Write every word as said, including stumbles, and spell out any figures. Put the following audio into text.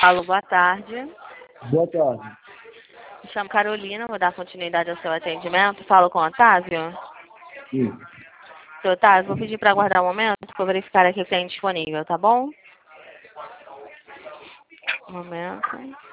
Alô, boa tarde. Boa tarde. Me chamo Carolina, vou dar continuidade ao seu atendimento. Falo com o Otávio. Sim. Seu Otávio, vou pedir para aguardar um momento para eu verificar aqui se tem disponível, tá bom? Um momento.